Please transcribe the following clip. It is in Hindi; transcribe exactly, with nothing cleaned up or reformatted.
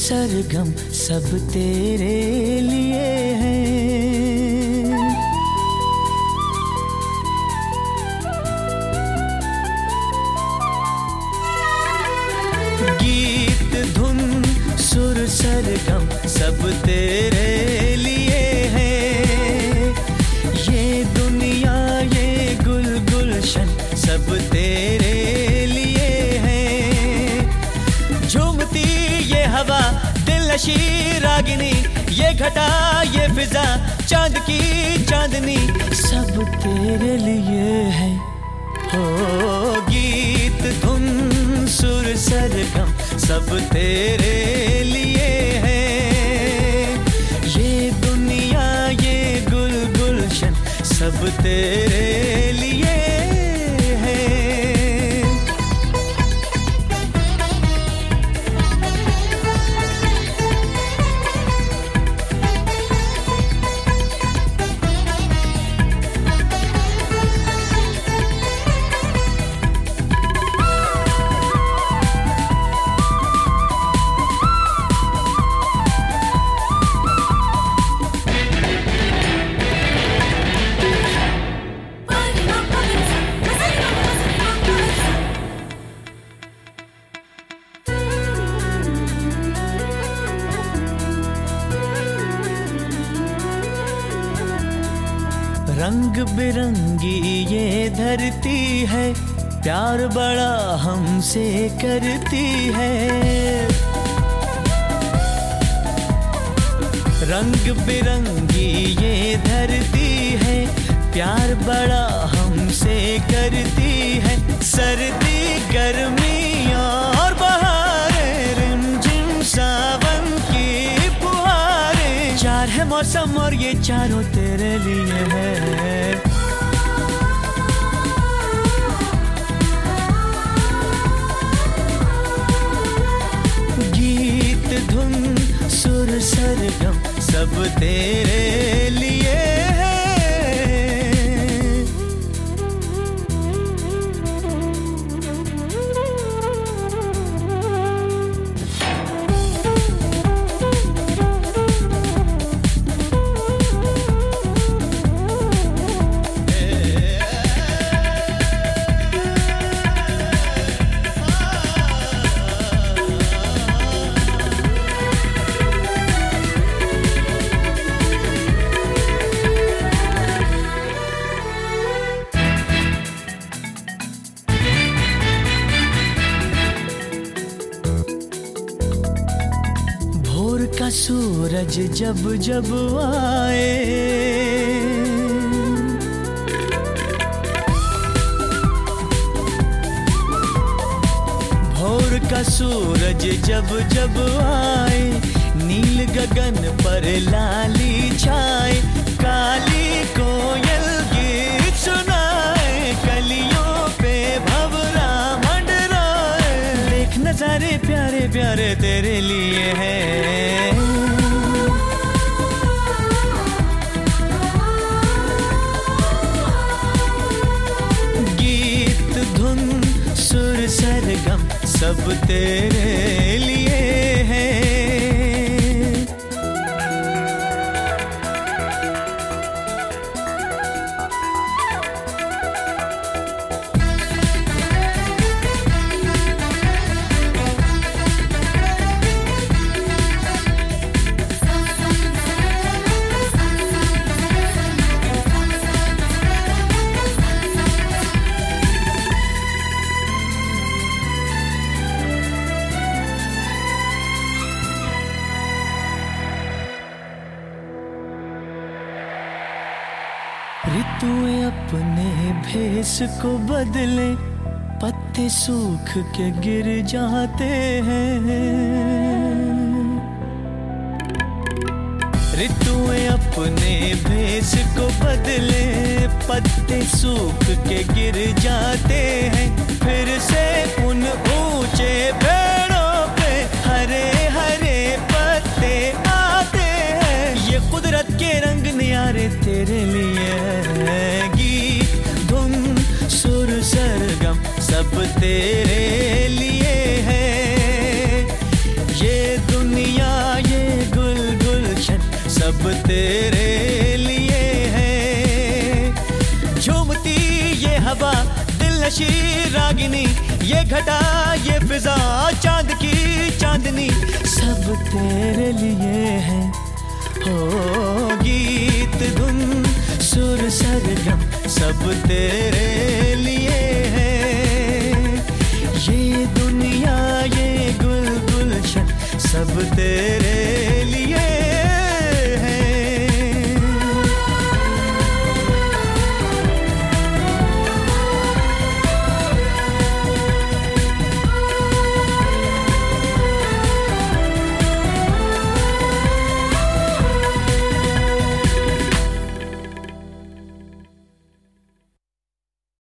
सरगम सब तेरे लिए हैं। गीत धुन सुर सरगम सब तेरे लिए हैं। ये दुनिया ये गुल गुलशन सब तेरे लिए हैं। झूमती ये हवा दिलनशी रागिनी, ये घटा ये फिजा चांद की चांदनी सब तेरे लिए है। हो गीत धुन सुर सरगम सब तेरे लिए हैं। ये दुनिया ये गुल गुलशन सब तेरे लिए रंग बिरंगी ये धरती है, प्यार बड़ा हमसे करती है। रंग बिरंगी ये धरती है, प्यार बड़ा हमसे करती है। सर्दी गर्मी और बहारें, रिमझिम सावन की फुहारें, चार है मौसम और ये चारों तेरे लिए है। गीत धुन सुर सरगम सब तेरे लिए है। का सूरज जब जब आए, भोर का सूरज जब जब आए, नील गगन पर लाली छाए, काली कोयल गीत सुनाए, कलियों पे भंवरा मंडराए। देख नजारे प्यारे प्यारे तेरे लिए हैं। गीत धुन सुर सरगम सब तेरे लिए हैं। ऋतुएं अपने भेष को बदले, पत्ते सूख के गिर जाते हैं। ऋतुएं अपने भेष को बदले, पत्ते सूख के गिर जाते हैं। फिर से उन ऊंचे पेड़ों पे हरे हरे पत्ते आते हैं। ये कुदरत के रंग न्यारे तेरे लिए है। गीत धुन सुर सरगम सब तेरे लिए है। ये दुनिया सब तेरे लिए है। झूमती ये हवा दिलनशी रागिनी, ये घटा ये फिजा चांद की चांदनी, सब तेरे लिए है। हो गीत धुन सुर सरगम सब तेरे लिए है। ये दुनिया ये गुल गुलशन सब तेरे लिए